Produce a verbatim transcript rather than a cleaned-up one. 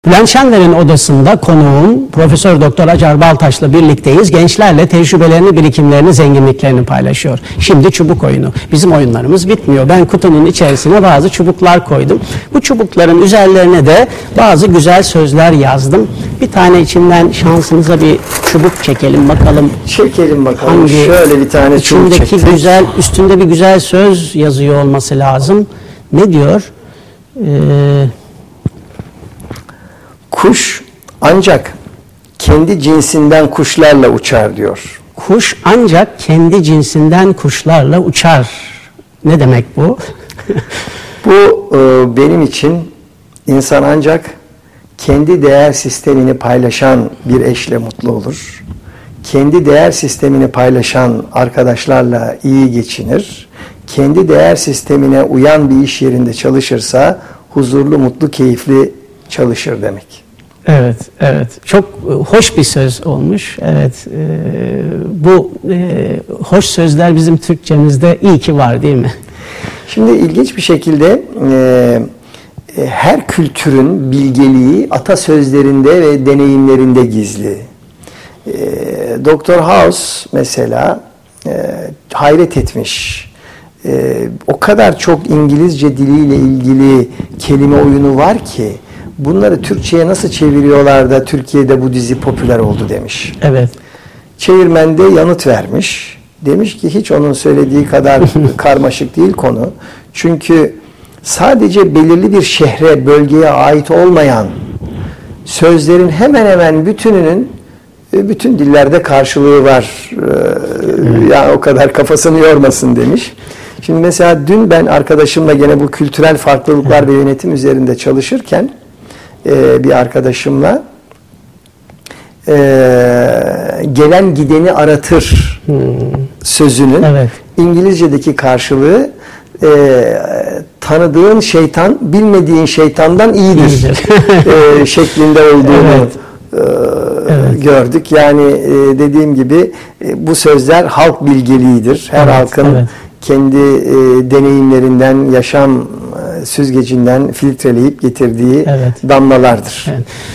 Bülent Şenver'in odasında konuğum Profesör Doktor Acar Baltaş'la birlikteyiz. Gençlerle tecrübelerini, birikimlerini, zenginliklerini paylaşıyor. Şimdi çubuk oyunu. Bizim oyunlarımız bitmiyor. Ben kutunun içerisine bazı çubuklar koydum. Bu çubukların üzerlerine de bazı güzel sözler yazdım. Bir tane içinden şansınıza bir çubuk çekelim bakalım. Çekelim bakalım. Hangi, Şöyle bir tane çubuk çektik. İçindeki güzel, üstünde bir güzel söz yazıyor olması lazım. Ne diyor? Eee... Kuş ancak kendi cinsinden kuşlarla uçar diyor. Kuş ancak kendi cinsinden kuşlarla uçar. Ne demek bu? Bu e, benim için insan ancak kendi değer sistemini paylaşan bir eşle mutlu olur. Kendi değer sistemini paylaşan arkadaşlarla iyi geçinir. Kendi değer sistemine uyan bir iş yerinde çalışırsa huzurlu, mutlu, keyifli çalışır demek. Evet, evet. Çok hoş bir söz olmuş. Evet, e, bu e, hoş sözler bizim Türkçemizde iyi ki var, değil mi? Şimdi ilginç bir şekilde e, her kültürün bilgeliği atasözlerinde ve deneyimlerinde gizli. E, Doktor House mesela e, hayret etmiş. E, o kadar çok İngilizce diliyle ilgili kelime oyunu var ki bunları Türkçe'ye nasıl çeviriyorlar da Türkiye'de bu dizi popüler oldu demiş. Evet. Çevirmen de yanıt vermiş. Demiş ki hiç onun söylediği kadar karmaşık değil konu. Çünkü sadece belirli bir şehre, bölgeye ait olmayan sözlerin hemen hemen bütününün bütün dillerde karşılığı var. Yani o kadar kafasını yormasın demiş. Şimdi mesela dün ben arkadaşımla gene bu kültürel farklılıklar ve yönetim üzerinde çalışırken Ee, bir arkadaşımla e, gelen gideni aratır hmm. sözünün evet. İngilizce'deki karşılığı e, tanıdığın şeytan bilmediğin şeytandan iyidir, iyidir. e, şeklinde olduğunu evet. E, evet. gördük. Yani e, dediğim gibi e, bu sözler halk bilgeliğidir. Her evet, halkın evet. kendi e, deneyimlerinden, yaşam süzgecinden filtreleyip getirdiği evet. damlalardır. Evet.